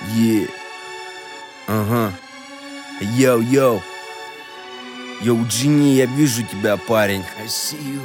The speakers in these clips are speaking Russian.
Yeah. Ага. Йоу-йоу. Йоу, Джинни, я вижу тебя, парень. I see you.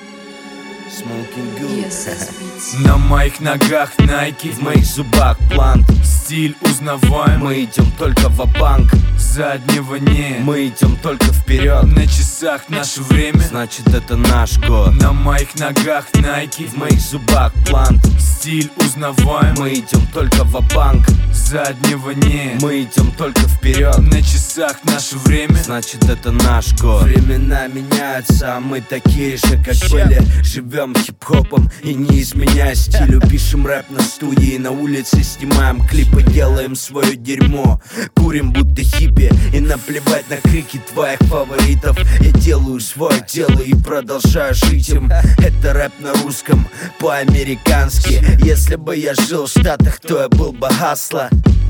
Smoking good. На моих ногах Nike, В моих зубах плант. стиль узнаваемый. Мы идем только ва-банк. Заднего нет, Мы идем только вперед. на часах наше время. Значит, это наш год. На моих ногах Nike, В моих зубах плант. стиль узнаваемый. Мы идем только ва-банк. Заднего нет, Мы идем только вперед. на часах наше время. Значит, это наш год. Времена меняются, а мы такие же, как были. Живем хип-хопом и не изменяя стилю. Пишем рэп на студии, на улице снимаем клипы. Делаем свое дерьмо, курим будто хиппи. И наплевать на крики твоих фаворитов. Я делаю свое дело и продолжаю жить им. Это рэп на русском, по-американски. Если бы я жил в Штатах, то я был бы Хасло.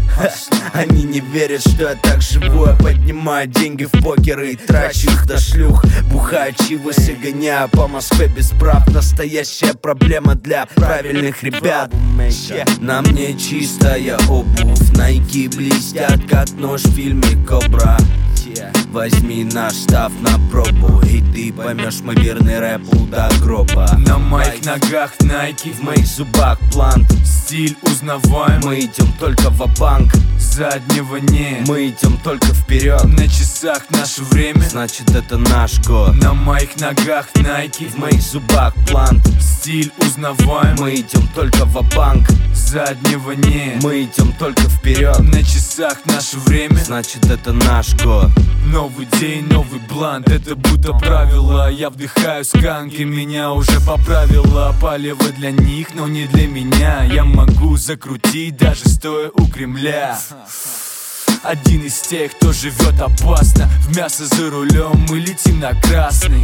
Они не верят, что я так живу. Я поднимаю деньги в покеры и трачу их до шлюх. Бухаю чивысы, гоняю по Москве без прав. Настоящая проблема для правильных ребят. На мне чистая обувь, Nike блестят, как нож в фильме Кобра. Возьми наш став на пробу, и ты поймешь мой верный рэп до гроба. На моих ногах Nike, В моих зубах плант. стиль узнаваемый. Мы идем только ва-банк. Заднего нет, Мы идем только вперед. на часах наше время. Значит, это наш год. На моих ногах Nike, В моих зубах плант. стиль узнаваемый. Мы идем только ва-банк. Заднего нет, Мы идем только вперед. на часах наше время. Значит, это наш год. Новый день, новый блант, это будто правило. Я вдыхаю сканки, меня уже поправило. Палево для них, но не для меня. Я могу закрутить, даже стоя у Кремля. Один из тех, кто живет опасно. В мясо за рулем мы летим на красный.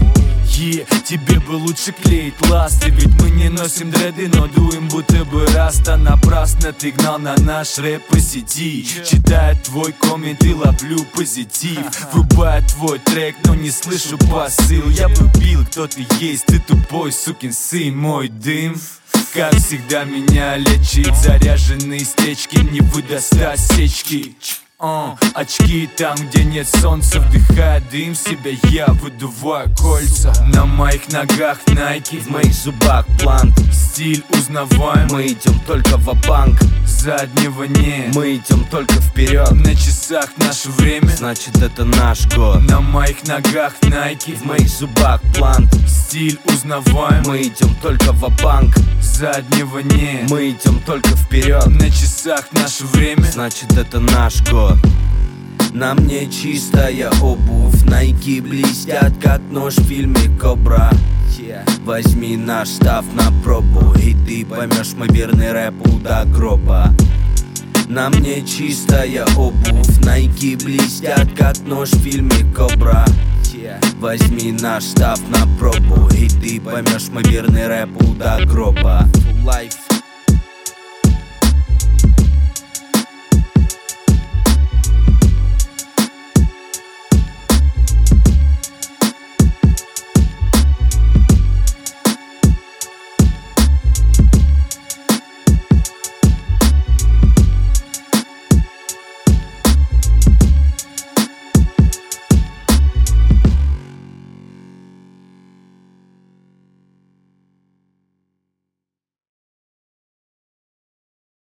Тебе бы лучше клеить ласты, ведь мы не носим дреды, но дуем будто бы раста. Напрасно ты гнал на наш рэп по сети. Читая твой коммент и ловлю позитив. Врубаю твой трек, но не слышу посыл. Я бы бил, кто ты есть, ты тупой сукин сын. Мой дым, как всегда, меня лечит. Заряженные стечки не выдаст осечки. Очки там, где нет солнца, вдыхая дым, себя я выдуваю кольца. На моих ногах Nike, В моих зубах плант. стиль узнаваемый. Мы идем только ва-банк. Заднего нет, Мы идем только вперед. на часах наше время. Значит, это наш год. На моих ногах Nike, В моих зубах плант. стиль узнаваемый. Мы идем только ва-банк. Заднего нет, Мы идем только вперед. на часах наше время. Значит, это наш год. На мне чистая обувь, Nike блестят, как нож в фильме Кобра. Возьми наш став на пробу, и ты поймешь мой верный рэп до гроба. На мне чистая обувь, Nike блестят, как нож в фильме Кобра. Возьми наш став на пробу, и ты поймешь мой верный рэп до гроба. Life.